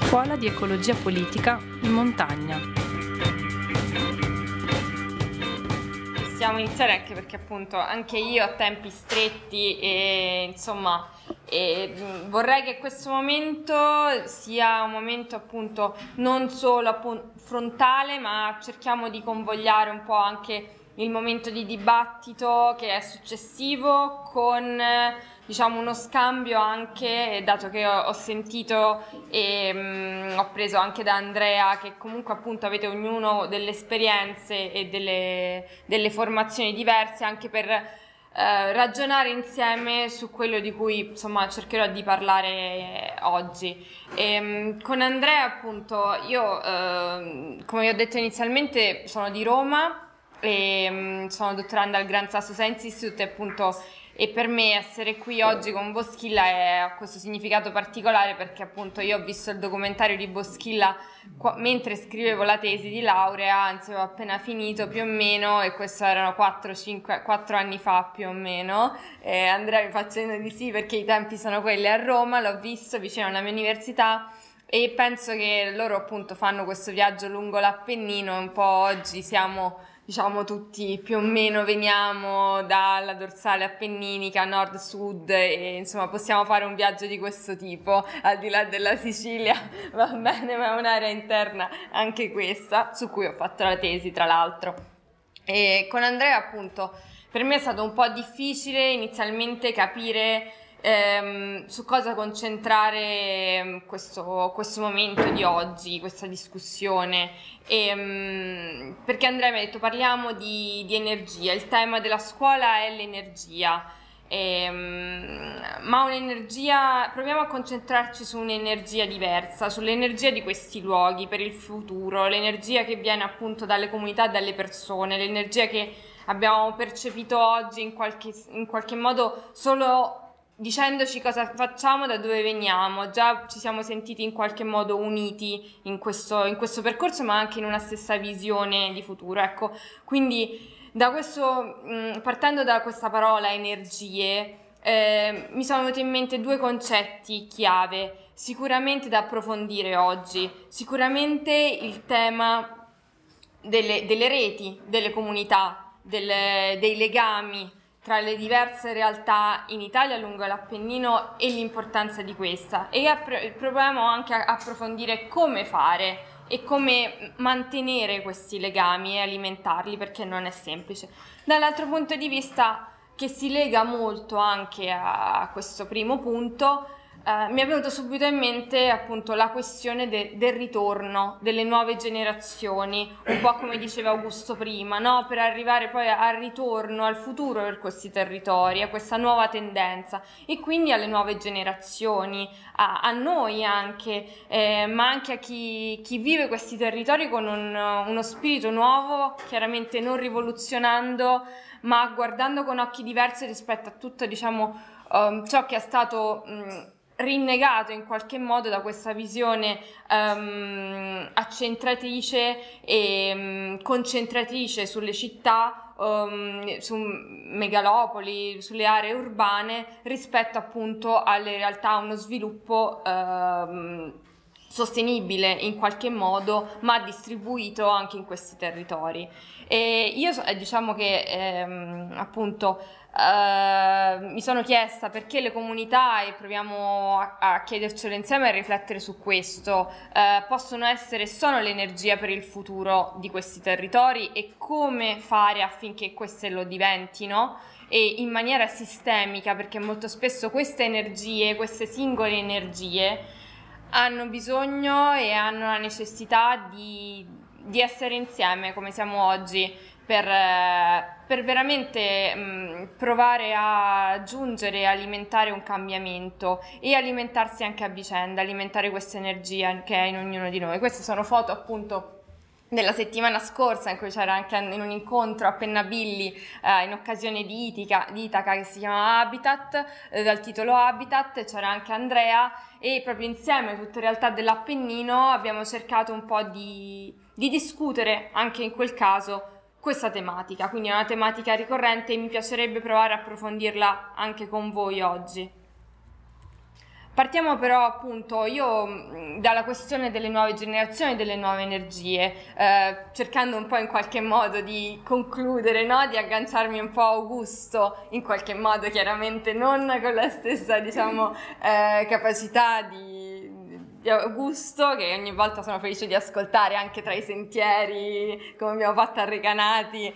Scuola di Ecologia Politica in Montagna. Possiamo iniziare anche perché appunto anche io ho tempi stretti e insomma vorrei che questo momento sia un momento appunto non solo frontale, ma cerchiamo di convogliare un po' anche il momento di dibattito che è successivo con diciamo uno scambio anche, dato che ho sentito e ho preso anche da Andrea che comunque appunto avete ognuno delle esperienze e delle formazioni diverse, anche per ragionare insieme su quello di cui insomma cercherò di parlare oggi. Con Andrea appunto io come vi ho detto inizialmente sono di Roma e sono dottoranda al Gran Sasso Science Institute e per me essere qui oggi con Boschilla ha questo significato particolare perché appunto io ho visto il documentario di Boschilla mentre scrivevo la tesi di laurea, anzi ho appena finito più o meno, e questo erano 4 anni fa più o meno. Andrea mi fa cenno di sì perché i tempi sono quelli. A Roma l'ho visto vicino alla mia università e penso che loro appunto fanno questo viaggio lungo l'Appennino e un po' oggi siamo diciamo tutti più o meno veniamo dalla dorsale appenninica nord-sud e insomma possiamo fare un viaggio di questo tipo al di là della Sicilia, va bene, ma è un'area interna anche questa su cui ho fatto la tesi tra l'altro. E con Andrea appunto per me è stato un po' difficile inizialmente capire su cosa concentrare questo momento di oggi, questa discussione, perché Andrea mi ha detto parliamo di energia, il tema della scuola è l'energia, ma un'energia, proviamo a concentrarci su un'energia diversa, sull'energia di questi luoghi per il futuro, l'energia che viene appunto dalle comunità, dalle persone, l'energia che abbiamo percepito oggi in qualche modo solo dicendoci cosa facciamo, da dove veniamo. Già ci siamo sentiti in qualche modo uniti in questo percorso, ma anche in una stessa visione di futuro. Ecco, quindi da questo, partendo da questa parola energie, mi sono venuti in mente due concetti chiave, sicuramente da approfondire oggi. Sicuramente il tema delle reti, delle comunità, dei legami tra le diverse realtà in Italia lungo l'Appennino e l'importanza di questa, e proviamo anche a approfondire come fare e come mantenere questi legami e alimentarli, perché non è semplice. Dall'altro punto di vista, che si lega molto anche a questo primo punto, mi è venuto subito in mente appunto la questione del ritorno delle nuove generazioni, un po' come diceva Augusto prima, no? Per arrivare poi al ritorno, al futuro per questi territori, a questa nuova tendenza e quindi alle nuove generazioni, a noi anche, ma anche a chi vive questi territori con uno spirito nuovo, chiaramente non rivoluzionando, ma guardando con occhi diversi rispetto a tutto, diciamo, ciò che è stato rinnegato in qualche modo da questa visione accentratrice e concentratrice sulle città, su megalopoli, sulle aree urbane, rispetto appunto alle realtà, uno sviluppo sostenibile in qualche modo, ma distribuito anche in questi territori. E io diciamo che appunto mi sono chiesta perché le comunità, e proviamo a chiedercelo insieme e a riflettere su questo, possono essere e sono l'energia per il futuro di questi territori, e come fare affinché queste lo diventino e in maniera sistemica, perché molto spesso queste energie, queste singole energie hanno bisogno e hanno la necessità di essere insieme come siamo oggi per veramente provare a giungere e alimentare un cambiamento e alimentarsi anche a vicenda, alimentare questa energia che è in ognuno di noi. Queste sono foto appunto della settimana scorsa in cui c'era anche in un incontro a Pennabilli in occasione di Itaca che si chiama Habitat, dal titolo Habitat, c'era anche Andrea e proprio insieme tutte le realtà dell'Appennino abbiamo cercato un po' di discutere anche in quel caso questa tematica, quindi è una tematica ricorrente e mi piacerebbe provare a approfondirla anche con voi oggi. Partiamo però appunto io dalla questione delle nuove generazioni, delle nuove energie, cercando un po' in qualche modo di concludere, no? Di agganciarmi un po' a Augusto, in qualche modo chiaramente non con la stessa, diciamo, capacità di Augusto, che ogni volta sono felice di ascoltare anche tra i sentieri, come abbiamo fatto a Recanati,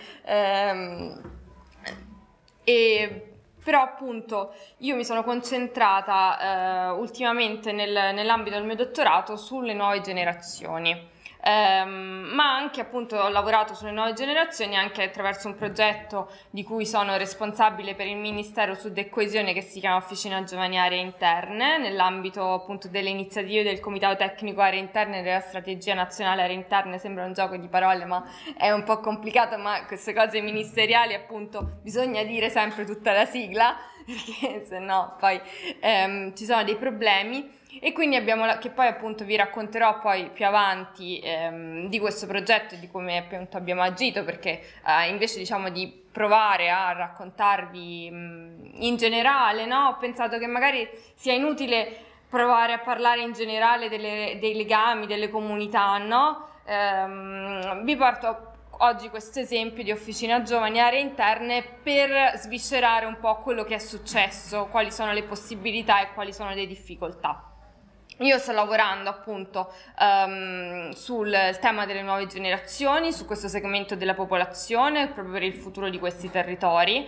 però appunto io mi sono concentrata ultimamente nell'ambito del mio dottorato sulle nuove generazioni. Ma anche appunto ho lavorato sulle nuove generazioni anche attraverso un progetto di cui sono responsabile per il Ministero Sud e Coesione, che si chiama Officina Giovani Aree Interne, nell'ambito appunto delle iniziative del Comitato Tecnico Aree Interne e della Strategia Nazionale Aree Interne. Sembra un gioco di parole, ma è un po' complicato, ma queste cose ministeriali appunto bisogna dire sempre tutta la sigla, perché se no poi ci sono dei problemi. E quindi che poi appunto vi racconterò poi più avanti di questo progetto e di come appunto abbiamo agito, perché invece diciamo di provare a raccontarvi in generale, no? Ho pensato che magari sia inutile provare a parlare in generale dei legami, delle comunità, no? Vi porto oggi questo esempio di Officina Giovani Aree Interne per sviscerare un po' quello che è successo, quali sono le possibilità e quali sono le difficoltà. Io sto lavorando appunto sul tema delle nuove generazioni, su questo segmento della popolazione, proprio per il futuro di questi territori,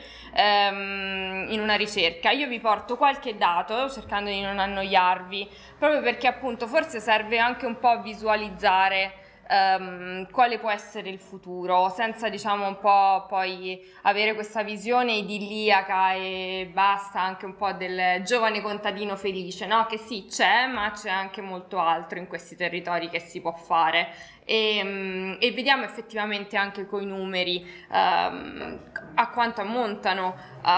in una ricerca. Io vi porto qualche dato, cercando di non annoiarvi, proprio perché appunto forse serve anche un po' a visualizzare quale può essere il futuro, senza diciamo un po' poi avere questa visione idilliaca e basta, anche un po' del giovane contadino felice, no? Che sì, c'è, ma c'è anche molto altro in questi territori che si può fare. E vediamo effettivamente anche coi numeri a quanto ammontano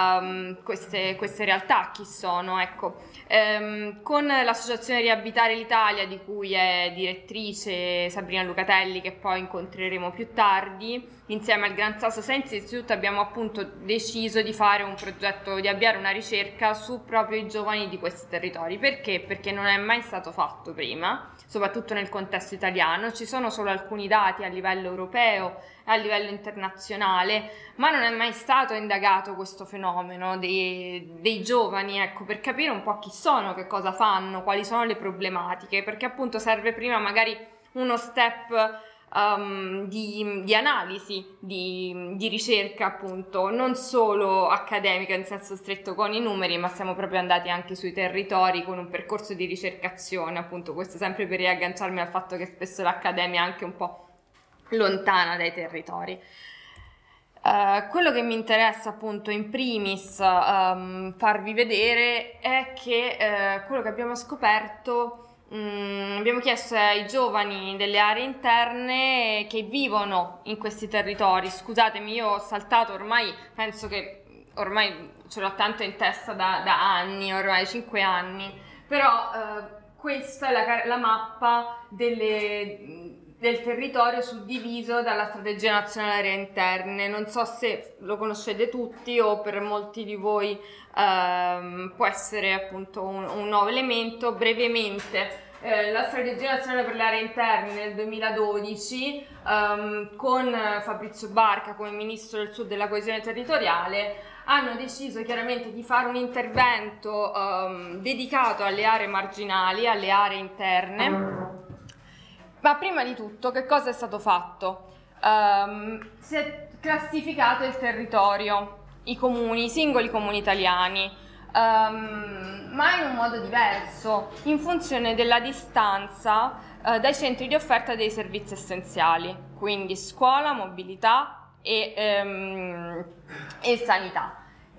queste realtà, chi sono, ecco. Con l'associazione Riabitare l'Italia, di cui è direttrice Sabrina Lucatelli, che poi incontreremo più tardi, insieme al Gran Sasso Science Institute abbiamo appunto deciso di fare un progetto, di avviare una ricerca su proprio i giovani di questi territori. Perché? Perché non è mai stato fatto prima, soprattutto nel contesto italiano. Ci sono solo alcuni dati a livello europeo e a livello internazionale, ma non è mai stato indagato questo fenomeno dei giovani, ecco, per capire un po' chi sono, che cosa fanno, quali sono le problematiche, perché appunto serve prima magari uno step di analisi, di ricerca appunto, non solo accademica in senso stretto con i numeri, ma siamo proprio andati anche sui territori con un percorso di ricercazione, appunto questo sempre per riagganciarmi al fatto che spesso l'accademia è anche un po' lontana dai territori. Quello che mi interessa appunto in primis farvi vedere è che quello che abbiamo scoperto, abbiamo chiesto ai giovani delle aree interne che vivono in questi territori. Scusatemi, io ho saltato, ormai penso che ormai ce l'ho tanto in testa da anni, ormai 5 anni, però questa è la mappa del territorio suddiviso dalla Strategia Nazionale Aree Interne. Non so se lo conoscete tutti o per molti di voi può essere appunto un nuovo elemento. Brevemente, la Strategia Nazionale per le Aree Interne nel 2012 con Fabrizio Barca come Ministro del Sud e della Coesione Territoriale hanno deciso chiaramente di fare un intervento dedicato alle aree marginali, alle aree interne. Ma prima di tutto, che cosa è stato fatto? Si è classificato il territorio, i comuni, i singoli comuni italiani, ma in un modo diverso, in funzione della distanza dai centri di offerta dei servizi essenziali, quindi scuola, mobilità e sanità.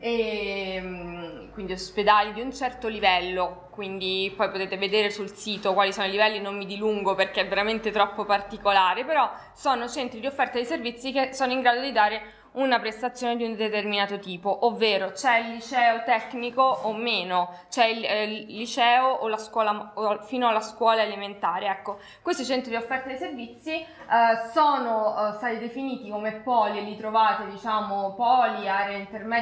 Quindi ospedali di un certo livello, quindi poi potete vedere sul sito quali sono i livelli, non mi dilungo perché è veramente troppo particolare, però sono centri di offerta di servizi che sono in grado di dare una prestazione di un determinato tipo, ovvero c'è il liceo tecnico o meno, c'è il liceo o la scuola o fino alla scuola elementare. Ecco, questi centri di offerta di servizi sono stati definiti come poli, e li trovate, diciamo, poli, aree intermedie,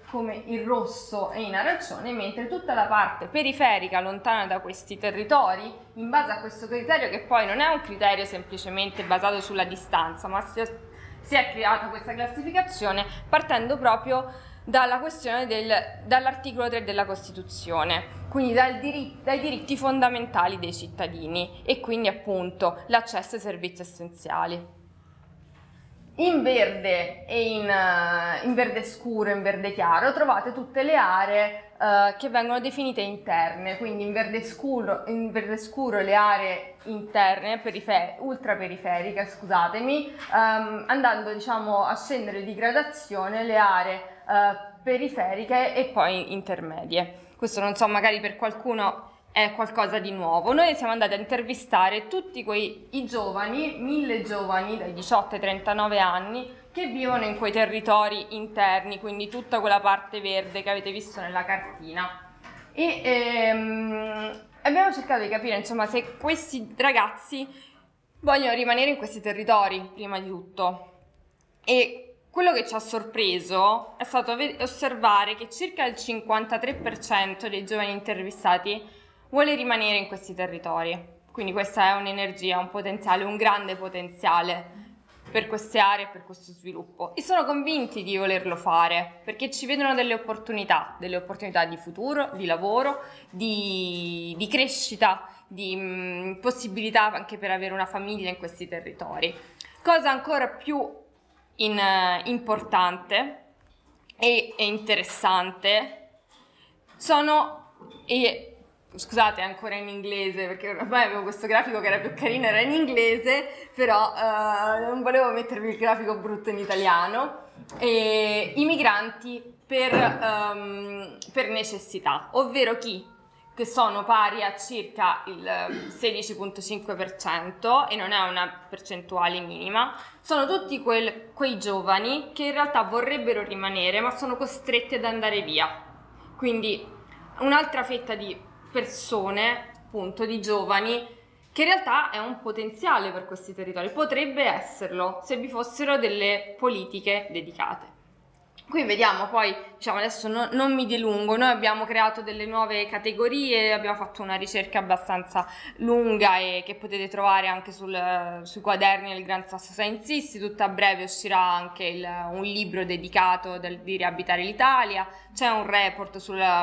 come in rosso e in arancione, mentre tutta la parte periferica, lontana da questi territori, in base a questo criterio, che poi non è un criterio semplicemente basato sulla distanza, ma si è creata questa classificazione partendo proprio dalla questione dall'articolo 3 della Costituzione, quindi dai diritti fondamentali dei cittadini e quindi appunto l'accesso ai servizi essenziali. In verde e in verde scuro e in verde chiaro trovate tutte le aree che vengono definite interne, quindi in verde scuro le aree interne, ultraperiferiche, scusatemi, andando diciamo a scendere di gradazione le aree periferiche e poi intermedie. Questo non so, magari per qualcuno è qualcosa di nuovo. Noi siamo andati a intervistare tutti i giovani, 1000 giovani dai 18 ai 39 anni che vivono in quei territori interni, quindi tutta quella parte verde che avete visto nella cartina. E abbiamo cercato di capire, insomma, se questi ragazzi vogliono rimanere in questi territori, prima di tutto. E quello che ci ha sorpreso è stato osservare che circa il 53% dei giovani intervistati vuole rimanere in questi territori, quindi questa è un'energia, un potenziale, un grande potenziale per queste aree e per questo sviluppo, e sono convinti di volerlo fare perché ci vedono delle opportunità di futuro, di lavoro, di crescita, di possibilità anche per avere una famiglia in questi territori. Cosa ancora più importante e interessante scusate, ancora in inglese, perché ormai avevo questo grafico che era più carino, era in inglese, però non volevo mettervi il grafico brutto in italiano. I migranti per necessità, ovvero che sono pari a circa il 16,5% e non è una percentuale minima, sono tutti quei giovani che in realtà vorrebbero rimanere ma sono costretti ad andare via. Quindi un'altra fetta di persone, appunto, di giovani, che in realtà è un potenziale per questi territori, potrebbe esserlo se vi fossero delle politiche dedicate. Qui vediamo poi, diciamo, adesso non mi dilungo, noi abbiamo creato delle nuove categorie, abbiamo fatto una ricerca abbastanza lunga e che potete trovare anche sui quaderni del Gran Sasso Science Institute. A breve uscirà anche un libro dedicato di Riabitare l'Italia, c'è un report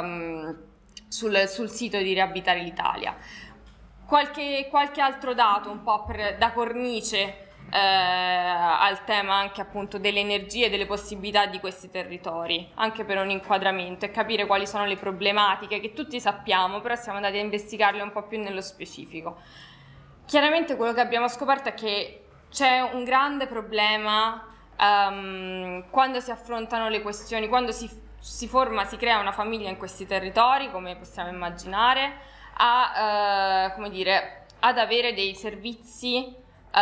sul sito di Riabitare l'Italia. Qualche altro dato un po' da cornice al tema anche appunto delle energie e delle possibilità di questi territori, anche per un inquadramento e capire quali sono le problematiche che tutti sappiamo, però siamo andati a investigarle un po' più nello specifico. Chiaramente quello che abbiamo scoperto è che c'è un grande problema quando si affrontano le questioni, quando si crea una famiglia in questi territori, come possiamo immaginare, ad avere dei servizi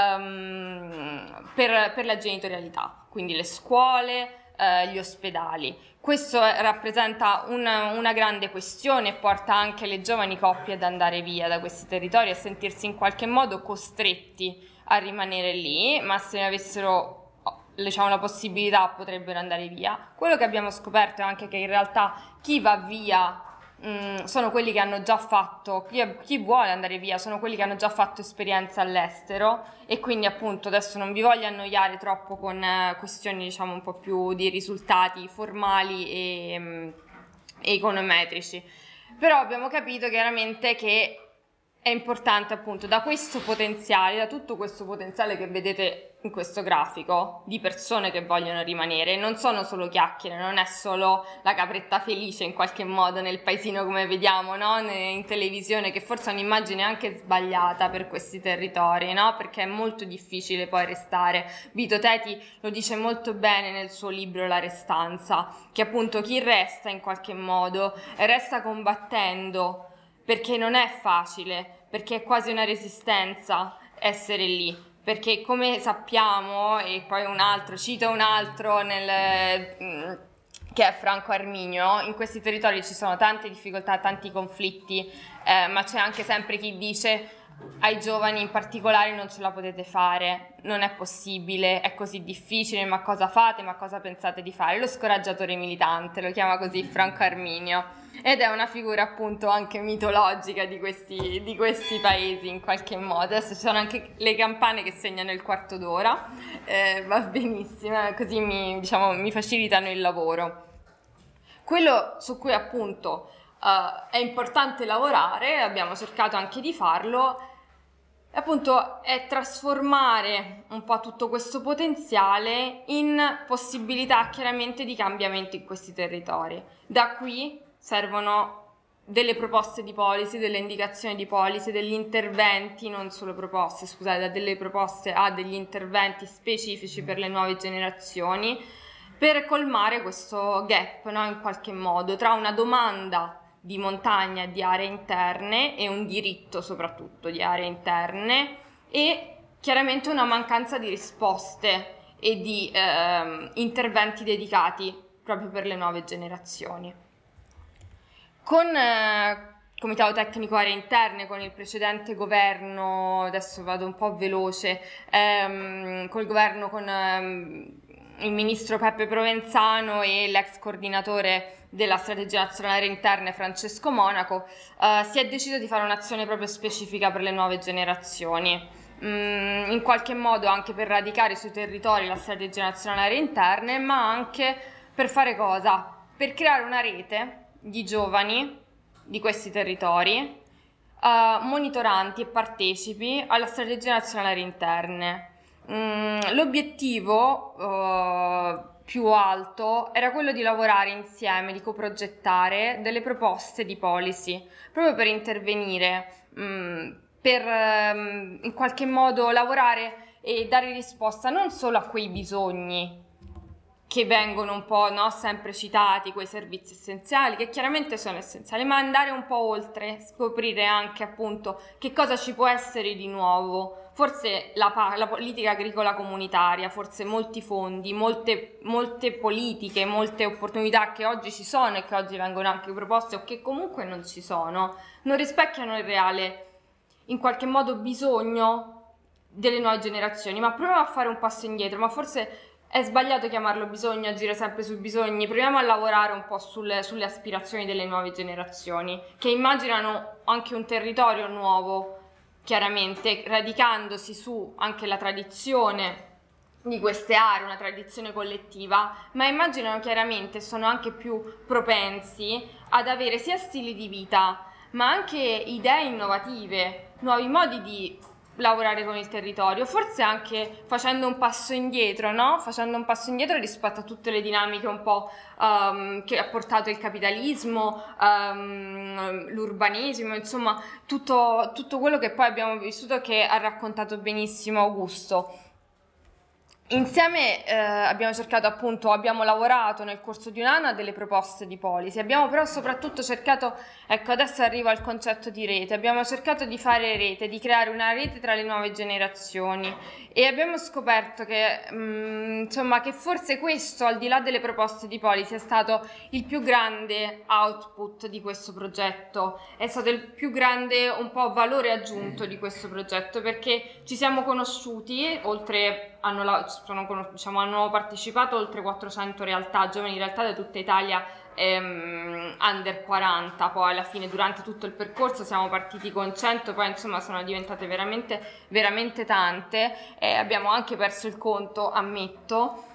per la genitorialità, quindi le scuole, gli ospedali. Questo rappresenta una grande questione e porta anche le giovani coppie ad andare via da questi territori, a sentirsi in qualche modo costretti a rimanere lì, ma se ne avessero, diciamo, la possibilità potrebbero andare via. Quello che abbiamo scoperto è anche che in realtà chi va via sono quelli che hanno già fatto, chi vuole andare via sono quelli che hanno già fatto esperienza all'estero, e quindi appunto adesso non vi voglio annoiare troppo con questioni, diciamo, un po' più di risultati formali e econometrici, però abbiamo capito chiaramente che è importante, appunto, da questo potenziale, da tutto questo potenziale che vedete in questo grafico di persone che vogliono rimanere, non sono solo chiacchiere, non è solo la capretta felice in qualche modo nel paesino come vediamo, no? In televisione, che forse è un'immagine anche sbagliata per questi territori, no? Perché è molto difficile poi restare. Vito Teti lo dice molto bene nel suo libro La restanza, che appunto chi resta in qualche modo resta combattendo, perché non è facile, perché è quasi una resistenza essere lì, perché come sappiamo, e poi cito un altro che è Franco Arminio, in questi territori ci sono tante difficoltà, tanti conflitti, ma c'è anche sempre chi dice ai giovani in particolare non ce la potete fare, non è possibile, è così difficile, ma cosa fate, ma cosa pensate di fare? Lo scoraggiatore militante, lo chiama così Franco Arminio, ed è una figura appunto anche mitologica di questi paesi in qualche modo. Adesso ci sono anche le campane che segnano il quarto d'ora, va benissimo, così mi facilitano il lavoro. Quello su cui appunto è importante lavorare, abbiamo cercato anche di farlo, appunto è trasformare un po' tutto questo potenziale in possibilità chiaramente di cambiamento in questi territori. Da qui servono delle proposte di policy, delle indicazioni di policy, degli interventi, non solo proposte, scusate, da delle proposte a degli interventi specifici per le nuove generazioni, per colmare questo gap, no, in qualche modo, tra una domanda di montagna, di aree interne e un diritto soprattutto di aree interne e chiaramente una mancanza di risposte e di interventi dedicati proprio per le nuove generazioni. Con Comitato Tecnico Aree Interne, con il precedente governo, adesso vado un po' veloce, col governo con il ministro Peppe Provenzano e l'ex coordinatore della strategia nazionale aree interne Francesco Monaco, si è deciso di fare un'azione proprio specifica per le nuove generazioni, in qualche modo anche per radicare sui territori la strategia nazionale aree interne, ma anche per fare cosa? Per creare una rete di giovani di questi territori, monitoranti e partecipi alla strategia nazionale aree interne. L'obiettivo più alto era quello di lavorare insieme, di coprogettare delle proposte di policy, proprio per intervenire, per in qualche modo lavorare e dare risposta non solo a quei bisogni che vengono un po', no, sempre citati, quei servizi essenziali, che chiaramente sono essenziali, ma andare un po' oltre, scoprire anche appunto che cosa ci può essere di nuovo, forse la politica agricola comunitaria, forse molti fondi, molte politiche, molte opportunità che oggi ci sono e che oggi vengono anche proposte o che comunque non ci sono, non rispecchiano il reale, in qualche modo, bisogno delle nuove generazioni. Ma proviamo a fare un passo indietro, ma forse è sbagliato chiamarlo bisogno, agire sempre sui bisogni. Proviamo a lavorare un po' sulle aspirazioni delle nuove generazioni, che immaginano anche un territorio nuovo, chiaramente radicandosi su anche la tradizione di queste aree, una tradizione collettiva, ma immaginano chiaramente, sono anche più propensi ad avere sia stili di vita, ma anche idee innovative, nuovi modi di lavorare con il territorio, forse anche facendo un passo indietro, no? Facendo un passo indietro rispetto a tutte le dinamiche un po' che ha portato il capitalismo, l'urbanismo, insomma tutto quello che poi abbiamo vissuto, che ha raccontato benissimo Augusto. Insieme abbiamo lavorato nel corso di un anno a delle proposte di policy, abbiamo però soprattutto cercato, ecco adesso arrivo al concetto di rete, abbiamo cercato di fare rete, di creare una rete tra le nuove generazioni e abbiamo scoperto che, che forse questo, al di là delle proposte di policy, è stato il più grande output di questo progetto, è stato il più grande un po' valore aggiunto di questo progetto, perché ci siamo conosciuti, hanno partecipato oltre 400 realtà, giovani realtà da tutta Italia, under 40, poi alla fine durante tutto il percorso siamo partiti con 100, poi insomma sono diventate veramente, veramente tante, abbiamo anche perso il conto, ammetto,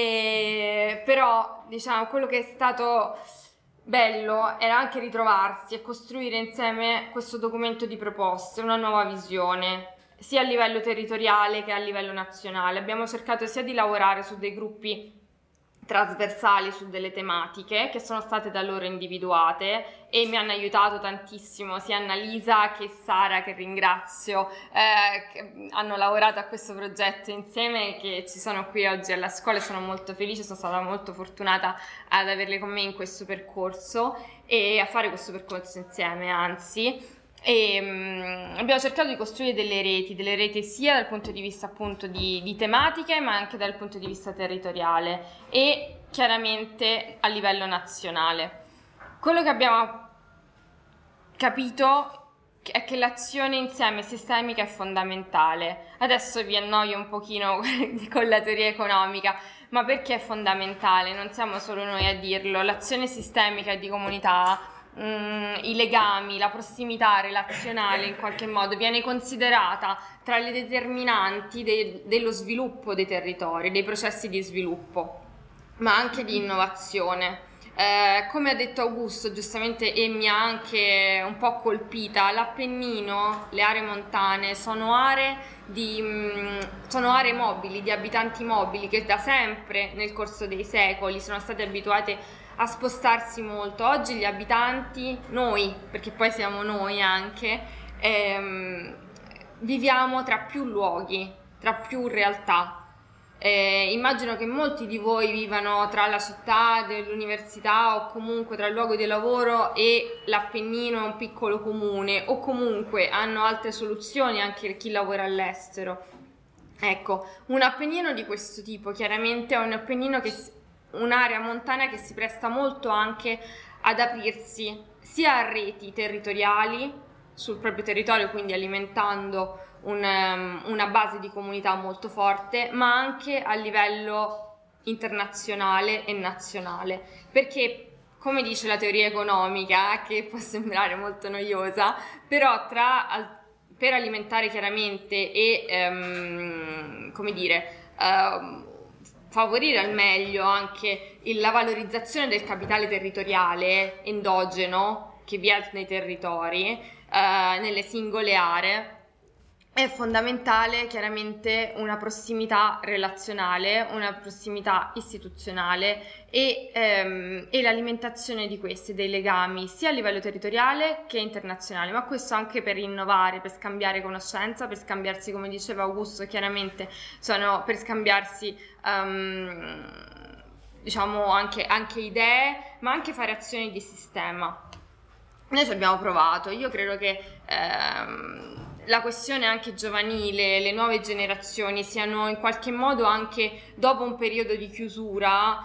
però diciamo quello che è stato bello era anche ritrovarsi e costruire insieme questo documento di proposte, una nuova visione, sia a livello territoriale che a livello nazionale. Abbiamo cercato sia di lavorare su dei gruppi trasversali, su delle tematiche che sono state da loro individuate e mi hanno aiutato tantissimo sia Annalisa che Sara, che ringrazio, che hanno lavorato a questo progetto insieme, che ci sono qui oggi alla scuola e sono molto felice, sono stata molto fortunata ad averle con me in questo percorso e a fare questo percorso insieme, anzi. E abbiamo cercato di costruire delle reti sia dal punto di vista appunto di tematiche, ma anche dal punto di vista territoriale e chiaramente a livello nazionale. Quello che abbiamo capito è che l'azione insieme sistemica è fondamentale. Adesso vi annoio un pochino con la teoria economica, ma perché è fondamentale? Non siamo solo noi a dirlo. L'azione sistemica di comunità, i legami, la prossimità relazionale in qualche modo viene considerata tra le determinanti dello sviluppo dei territori, dei processi di sviluppo, ma anche di innovazione. Come ha detto Augusto giustamente, e mi ha anche un po' colpita, l'Appennino, le aree montane sono aree mobili, di abitanti mobili che da sempre nel corso dei secoli sono state abituate a spostarsi molto. Oggi gli abitanti, noi, perché poi siamo noi anche, viviamo tra più luoghi, tra più realtà. Immagino che molti di voi vivano tra la città dell'università o comunque tra il luogo di lavoro e l'Appennino è un piccolo comune, o comunque hanno altre soluzioni anche per chi lavora all'estero. Ecco, un Appennino di questo tipo chiaramente è un Appennino un'area montana che si presta molto anche ad aprirsi sia a reti territoriali sul proprio territorio, quindi alimentando una base di comunità molto forte, ma anche a livello internazionale e nazionale, perché come dice la teoria economica, che può sembrare molto noiosa, però per alimentare chiaramente e favorire al meglio anche la valorizzazione del capitale territoriale endogeno che vi è nei territori, nelle singole aree, è fondamentale chiaramente una prossimità relazionale, una prossimità istituzionale e l'alimentazione di questi, dei legami sia a livello territoriale che internazionale, ma questo anche per innovare, per scambiare conoscenza, per scambiarsi, come diceva Augusto, chiaramente per scambiarsi diciamo anche idee, ma anche fare azioni di sistema. Noi ci abbiamo provato, io credo che la questione anche giovanile, le nuove generazioni siano in qualche modo anche dopo un periodo di chiusura,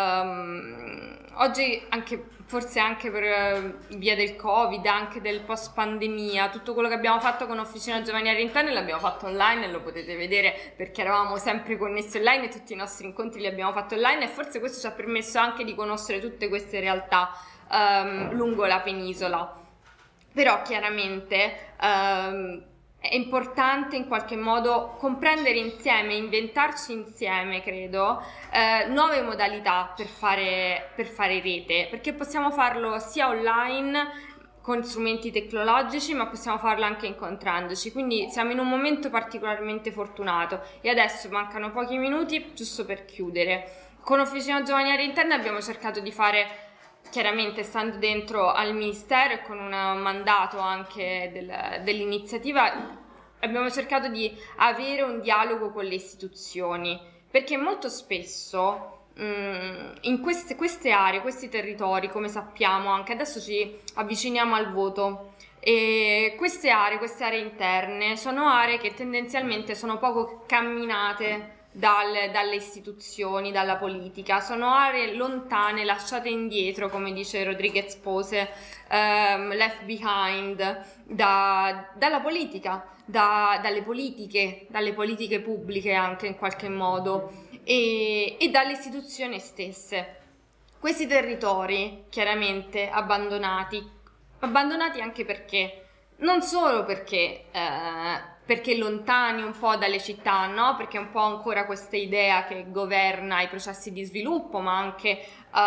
oggi forse anche per via del Covid, anche del post pandemia, tutto quello che abbiamo fatto con Officina Giovani all'Interno l'abbiamo fatto online e lo potete vedere perché eravamo sempre connessi online e tutti i nostri incontri li abbiamo fatti online, e forse questo ci ha permesso anche di conoscere tutte queste realtà lungo la penisola. Però chiaramente è importante in qualche modo comprendere insieme, inventarci insieme, credo, nuove modalità per fare rete, perché possiamo farlo sia online con strumenti tecnologici, ma possiamo farlo anche incontrandoci, quindi siamo in un momento particolarmente fortunato. E adesso mancano pochi minuti giusto per chiudere. Con Officina Giovani all'Interno abbiamo cercato di fare, chiaramente stando dentro al Ministero e con un mandato anche dell'iniziativa, abbiamo cercato di avere un dialogo con le istituzioni, perché molto spesso in queste aree, questi territori, come sappiamo, anche adesso ci avviciniamo al voto, e queste aree interne sono aree che tendenzialmente sono poco camminate dalle istituzioni, dalla politica, sono aree lontane, lasciate indietro, come dice Rodriguez Pose, left behind dalla politica, dalle politiche pubbliche anche in qualche modo, e dalle istituzioni stesse. Questi territori chiaramente abbandonati anche perché, non solo perché lontani un po' dalle città, no? Perché è un po' ancora questa idea che governa i processi di sviluppo, ma anche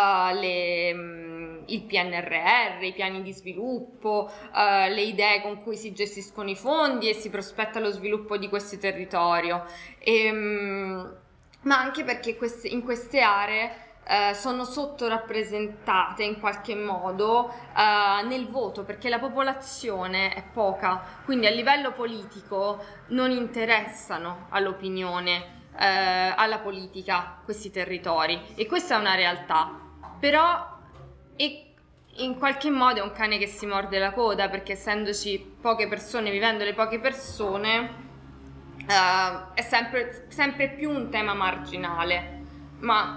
il PNRR, i piani di sviluppo, le idee con cui si gestiscono i fondi e si prospetta lo sviluppo di questo territorio, ma anche perché in queste aree sono sottorappresentate in qualche modo nel voto, perché la popolazione è poca, quindi a livello politico non interessano all'opinione, alla politica questi territori, e questa è una realtà. Però in qualche modo è un cane che si morde la coda, perché essendoci poche persone, vivendo le poche persone, è sempre più un tema marginale. Ma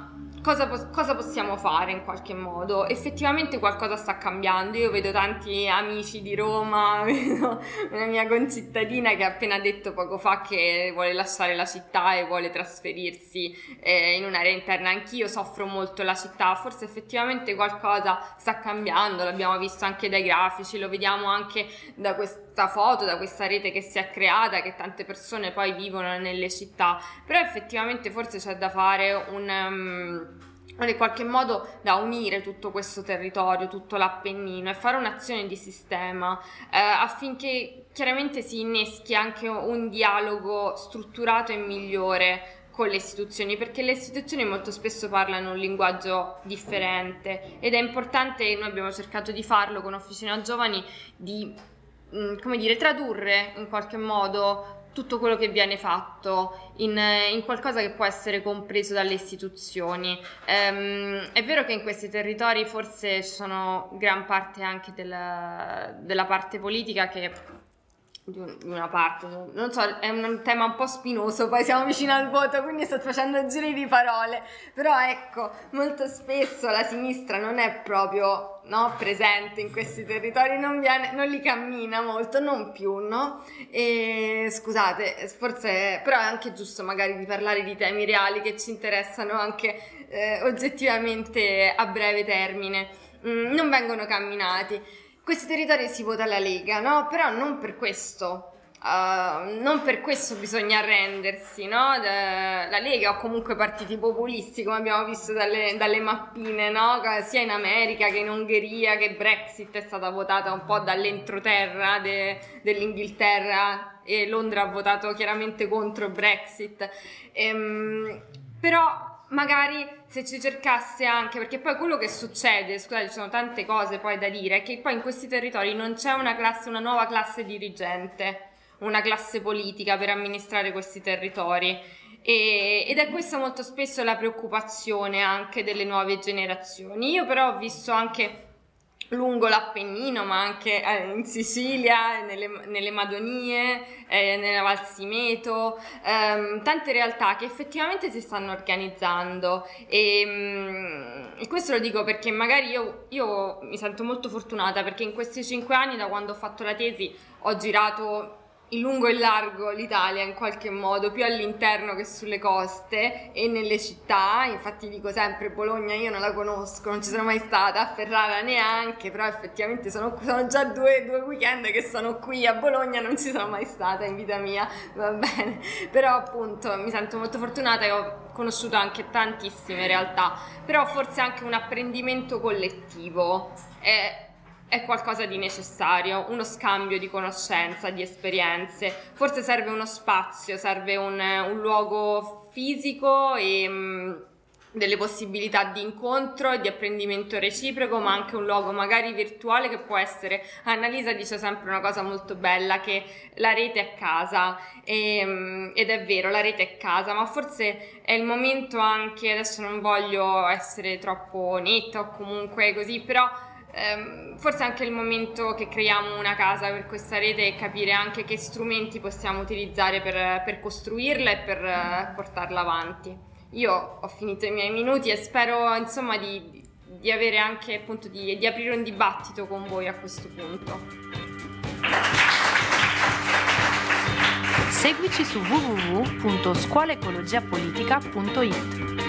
cosa possiamo fare in qualche modo? Effettivamente qualcosa sta cambiando. Io vedo tanti amici di Roma, vedo una mia concittadina che ha appena detto poco fa che vuole lasciare la città e vuole trasferirsi in un'area interna. Anch'io soffro molto la città, forse effettivamente qualcosa sta cambiando, l'abbiamo visto anche dai grafici, lo vediamo anche da questa foto, da questa rete che si è creata, che tante persone poi vivono nelle città, però effettivamente forse c'è da fare in qualche modo da unire tutto questo territorio, tutto l'Appennino, e fare un'azione di sistema affinché chiaramente si inneschi anche un dialogo strutturato e migliore con le istituzioni, perché le istituzioni molto spesso parlano un linguaggio differente ed è importante, noi abbiamo cercato di farlo con Officina Giovani, di tradurre in qualche modo tutto quello che viene fatto in qualcosa che può essere compreso dalle istituzioni. È vero che in questi territori forse ci sono gran parte anche della parte politica che di una parte, non so, è un tema un po' spinoso, poi siamo vicino al voto, quindi sto facendo giri di parole, però ecco, molto spesso la sinistra non è proprio presente in questi territori, non li cammina molto, non più, no? E scusate, forse però è anche giusto magari di parlare di temi reali che ci interessano anche oggettivamente a breve termine. Non vengono camminati. Questi territori si vota la Lega, no? Però non per questo. Non per questo bisogna arrendersi, no? La Lega o comunque partiti populisti, come abbiamo visto dalle mappine, no? Sia in America che in Ungheria, che Brexit è stata votata un po' dall'entroterra dell'Inghilterra, e Londra ha votato chiaramente contro Brexit. Però magari se ci cercasse anche, perché poi quello che succede, scusate, ci sono tante cose poi da dire, è che poi in questi territori non c'è una nuova classe dirigente, una classe politica per amministrare questi territori, ed è questa molto spesso la preoccupazione anche delle nuove generazioni. Io però ho visto anche lungo l'Appennino, ma anche in Sicilia, nelle Madonie, nella Val Simeto, tante realtà che effettivamente si stanno organizzando, e questo lo dico perché magari io mi sento molto fortunata, perché in questi 5 anni, da quando ho fatto la tesi, ho girato in lungo e largo l'Italia in qualche modo, più all'interno che sulle coste e nelle città. Infatti dico sempre, Bologna io non la conosco, non ci sono mai stata, a Ferrara neanche, però effettivamente sono già due weekend che sono qui a Bologna, non ci sono mai stata in vita mia, va bene, però appunto mi sento molto fortunata e ho conosciuto anche tantissime realtà, però forse anche un apprendimento collettivo è qualcosa di necessario, uno scambio di conoscenza, di esperienze. Forse serve uno spazio, serve un luogo fisico e delle possibilità di incontro e di apprendimento reciproco, ma anche un luogo magari virtuale che può essere. Annalisa dice sempre una cosa molto bella, che la rete è casa, ed è vero, la rete è casa, ma forse è il momento anche, adesso non voglio essere troppo netta o comunque così, però forse è anche il momento che creiamo una casa per questa rete e capire anche che strumenti possiamo utilizzare per costruirla e per portarla avanti. Io ho finito i miei minuti e spero insomma di avere anche appunto di aprire un dibattito con voi a questo punto. Seguici su www.scuolaecologiapolitica.it.